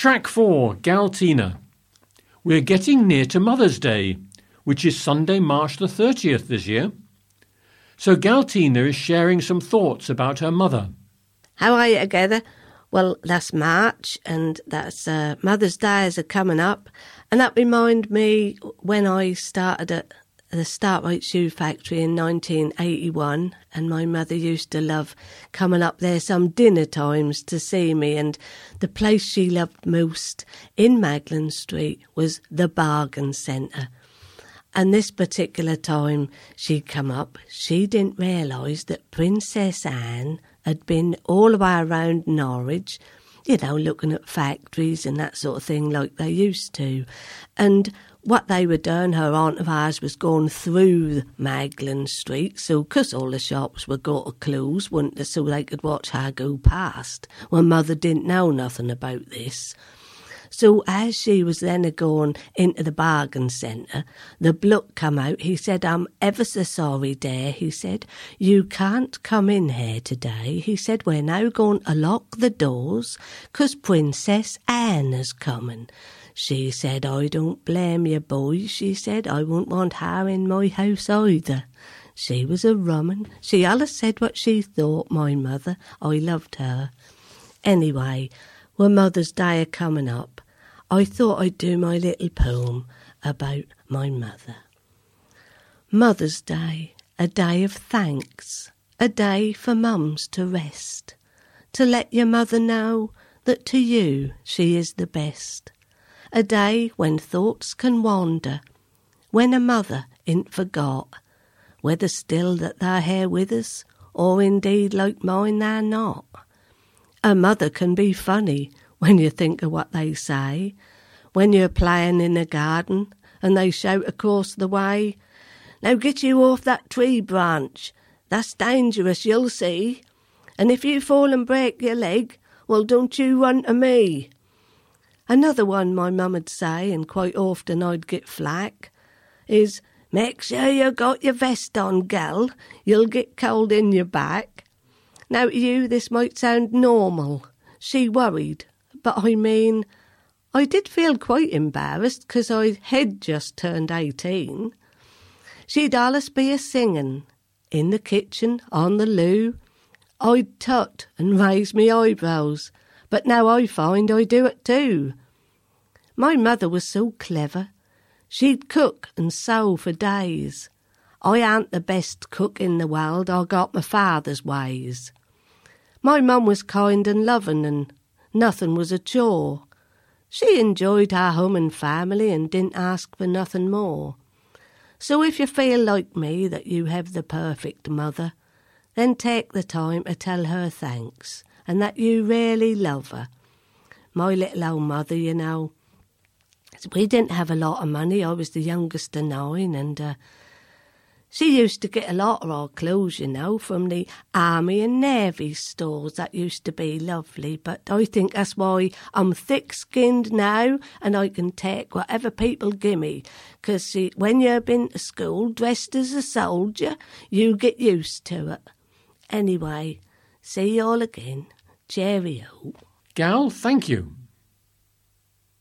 Track 4, Galtina. We're getting near to Mother's Day, which is Sunday, March the 30th this year. So Galtina is sharing some thoughts about her mother. How are you together? Well, that's March, and that's Mother's Day is coming up, and that reminds me when I started at the Starlight Shoe Factory in 1981, and my mother used to love coming up there some dinner times to see me, and the place she loved most in Maglan Street was the Bargain Centre. And this particular time she'd come up, she didn't realise that Princess Anne had been all the way around Norwich, looking at factories and that sort of thing like they used to. And what they were doing, her aunt of ours was going through Maglan Street, so 'cause all the shops were got to close, weren't they, so they could watch her go past. Well, Mother didn't know nothing about this. So as she was then a-going into the Bargain Centre, the bloke come out. He said, "I'm ever so sorry, dear," he said. "You can't come in here today." He said, "We're now going to lock the doors 'cause Princess Anne is coming." She said, "I don't blame you, boys," she said. "I won't want her in my house either." She was a rum 'un. She allus said what she thought, my mother. I loved her. Anyway, when Mother's Day coming up, I thought I'd do my little poem about my mother. Mother's Day, a day of thanks, a day for mums to rest, to let your mother know that to you she is the best. A day when thoughts can wander, when a mother ain't forgot, whether still that they're here with us, or indeed like mine they're not. A mother can be funny when you think of what they say, when you're playing in the garden and they shout across the way, "Now get you off that tree branch, that's dangerous, you'll see, and if you fall and break your leg, well, don't you run to me." Another one my mum would say, and quite often I'd get flack, is, "Make sure you got your vest on, gal, you'll get cold in your back." Now to you this might sound normal. She worried, but I mean, I did feel quite embarrassed 'cause I had just turned 18. She'd allus be a-singing, in the kitchen, on the loo. I'd tut and raise me eyebrows, but now I find I do it too. My mother was so clever. She'd cook and sew for days. I ain't the best cook in the world, I got my father's ways. My mum was kind and loving, and nothing was a chore. She enjoyed her home and family and didn't ask for nothing more. So if you feel like me that you have the perfect mother, then take the time to tell her thanks and that you really love her. My little old mother, we didn't have a lot of money. I was the youngest of 9, and she used to get a lot of our clothes, from the Army and Navy stores. That used to be lovely, but I think that's why I'm thick-skinned now and I can take whatever people give me. 'Cause when you've been to school dressed as a soldier, you get used to it. Anyway, see you all again. Cheerio. Gal, thank you.